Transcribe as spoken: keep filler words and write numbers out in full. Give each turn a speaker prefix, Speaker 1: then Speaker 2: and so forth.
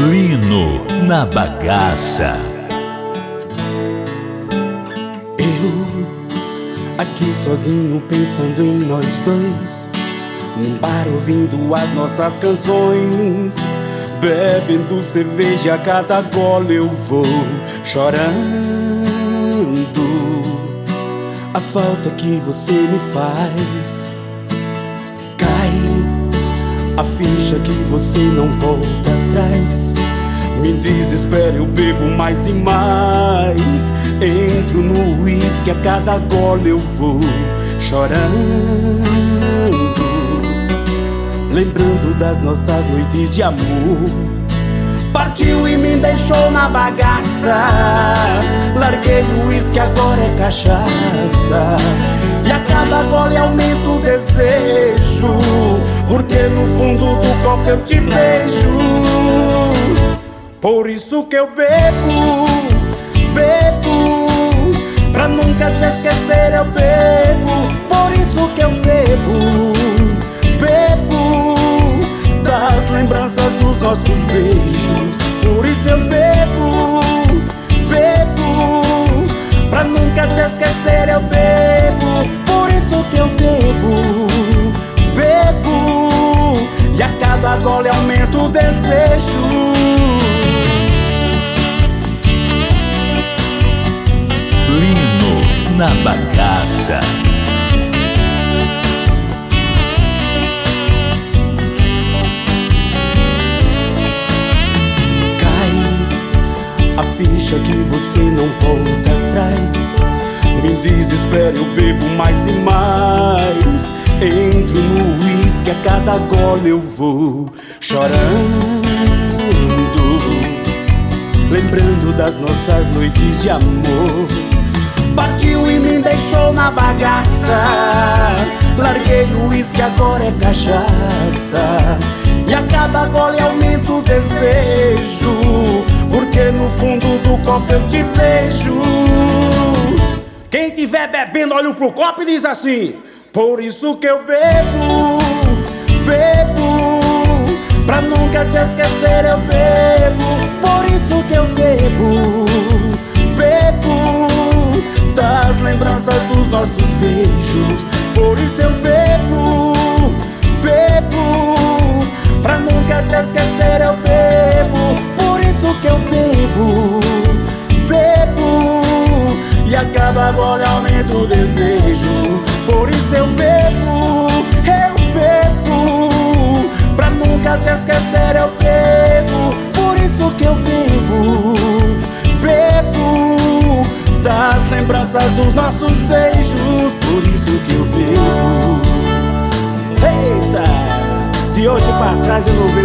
Speaker 1: Lino na bagaça.
Speaker 2: Eu aqui sozinho pensando em nós dois, num bar ouvindo as nossas canções, bebendo cerveja, a cada gole eu vou chorando a falta que você me faz. Cai a ficha que você não volta atrás. Me desespero, eu bebo mais e mais. Entro no uísque, a cada gole eu vou chorando, lembrando das nossas noites de amor. Partiu e me deixou na bagaça. Larguei o uísque, agora é cachaça. E a cada gole aumenta o desejo, porque no fundo do copo eu te vejo. Por isso que eu bebo, bebo, pra nunca te esquecer eu bebo. Por isso que eu bebo, bebo, das lembranças dos nossos beijos. Por isso eu bebo, bebo, pra nunca te esquecer eu bebo. Por isso que eu bebo, bebo, e a cada gole aumenta o desejo.
Speaker 1: Lino na bagaça.
Speaker 2: A ficha que você não volta atrás. Me desespero, eu bebo mais e mais. Entro no uísque, a cada gole eu vou chorando, lembrando das nossas noites de amor. Partiu e me deixou na bagaça. Larguei o uísque, agora é cachaça. E a cada gole aumenta o desejo, porque no fundo do copo eu te vejo. Quem tiver bebendo, olha pro copo e diz assim: por isso que eu bebo, bebo, pra nunca te esquecer eu bebo. Por isso que eu bebo, bebo, das lembranças dos nossos beijos. Por isso eu bebo, bebo, pra nunca te esquecer eu bebo. Por isso que eu bebo, bebo, e a cada gole aumenta o desejo. Por isso eu bebo, eu bebo, pra nunca te esquecer eu bebo. Por isso que eu bebo, bebo, das lembranças dos nossos beijos. Por isso que eu bebo. Eita! De hoje pra trás eu não vejo